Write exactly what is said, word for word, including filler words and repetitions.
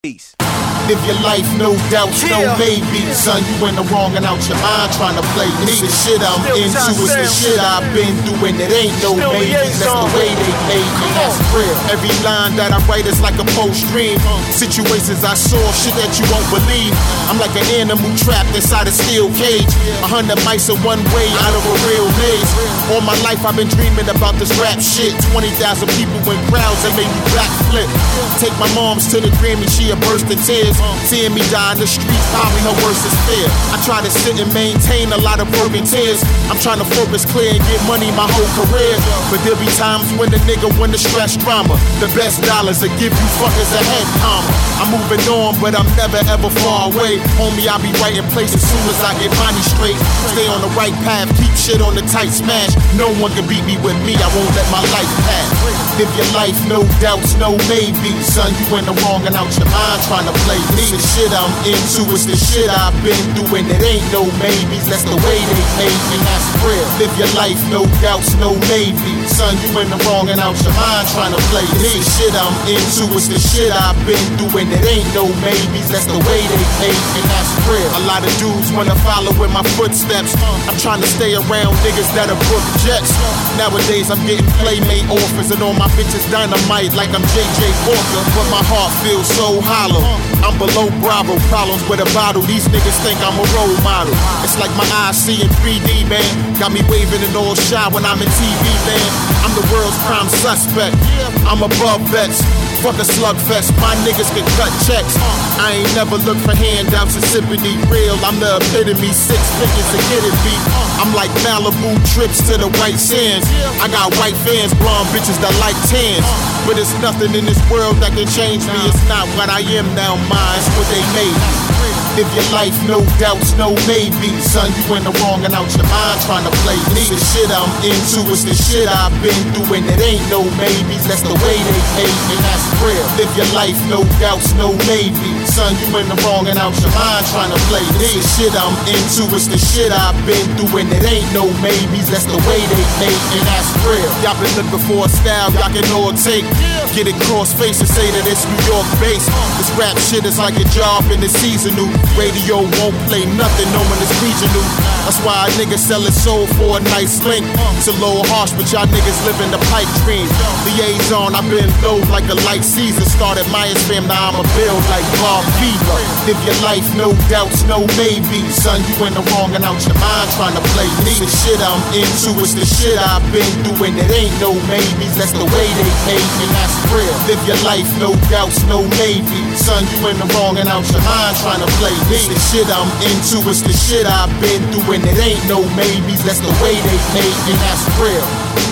Peace. Live your life, no doubts, no Yeah. maybes. Son, you in the wrong and out your mind trying to play me. The shit I'm Still into top is the sound. shit I've been through, and it ain't no Still maybes. That's the liaison. way they made me. Come That's on. real. Every line that I write is like a post dream. Situations I saw, shit that you won't believe. I'm like an animal trapped inside a steel cage. A hundred mice in one way out of a real maze. All my life I've been dreaming about this rap shit. twenty thousand people in crowds that made me backflip. Take my mom's to the Grammy, she a burst in tears. Seeing me die in the streets, probably her worst is fear. I try to sit and maintain a lot of broken tears. I'm trying to focus clear and get money my whole career. But there'll be times when the nigga win the stress drama. The best dollars will give you fuckers a head karma. I'm moving on, but I'm never ever far away. Homie, I'll be right in place as soon as I get money straight. Stay on the right path, keep shit on the tight smash. No one can beat me with me, I won't let my life pass. Live your life, no doubts, no maybes. Son, you in the wrong and out your mind trying to play me. The shit I'm into is the shit I've been through, and it ain't no maybes. That's the way they made me, that's real. Live your life, no doubts, no maybes. Son, you in the wrong and out your mind trying to play me. The shit I'm into is the shit I've been through, and it ain't no maybes. That's the way they made me, that's real. A lot of dudes wanna follow in my footsteps. I'm trying to stay around niggas that'll book jets. Nowadays I'm getting playmate offers, and all my bitches dynamite like I'm J J Walker. But my heart feels so hollow. I'm below Bravo, problems with a bottle. These niggas think I'm a role model. It's like my eyes see in three D, man. Got me waving and all shy when I'm in T V, man. I'm the world's prime suspect. I'm above vets. Fuck a slugfest, my niggas can cut checks. I ain't never looked for handouts and sipping the real. I'm the epitome, six figures to get it beat. I'm like Malibu trips to the white sands. I got white fans, blonde bitches that like tans. But it's nothing in this world that can change me. It's not what I am now, mine's what they made me. Live your life, no doubts, no maybes. Son, you in the wrong and out your mind trying to play me. The shit I'm into is the shit I've been through, and it ain't no maybes. That's the way they made me, that's real. Live your life, no doubts, no maybes. Son, you in the wrong and out your mind trying to play me. The shit I'm into is the shit I've been through, and it ain't no maybes. That's the way they made me, that's real. Y'all been looking for a style y'all can all take. Get it cross face and say that it's New York based. This rap shit is like a job in the seasonal. Radio won't play nothing, no one is regional. That's why a nigga sell his soul for a nice link. It's a little harsh, but y'all niggas living the pipe dream. Liaison, I've been low like a light season. Started Myers fam, now I'm a build like Bob Fever. Live your life, no doubts, no maybes. Son, you in the wrong and out your mind trying to play me. The shit I'm into is the shit I've been through, and it ain't no maybes. That's the way they made me, that's real. Live your life, no doubts, no maybes. Son, you in the wrong and out your mind trying to play me. The shit I'm into is the shit I've been through, and it ain't no maybes. That's the way they made me, that's real.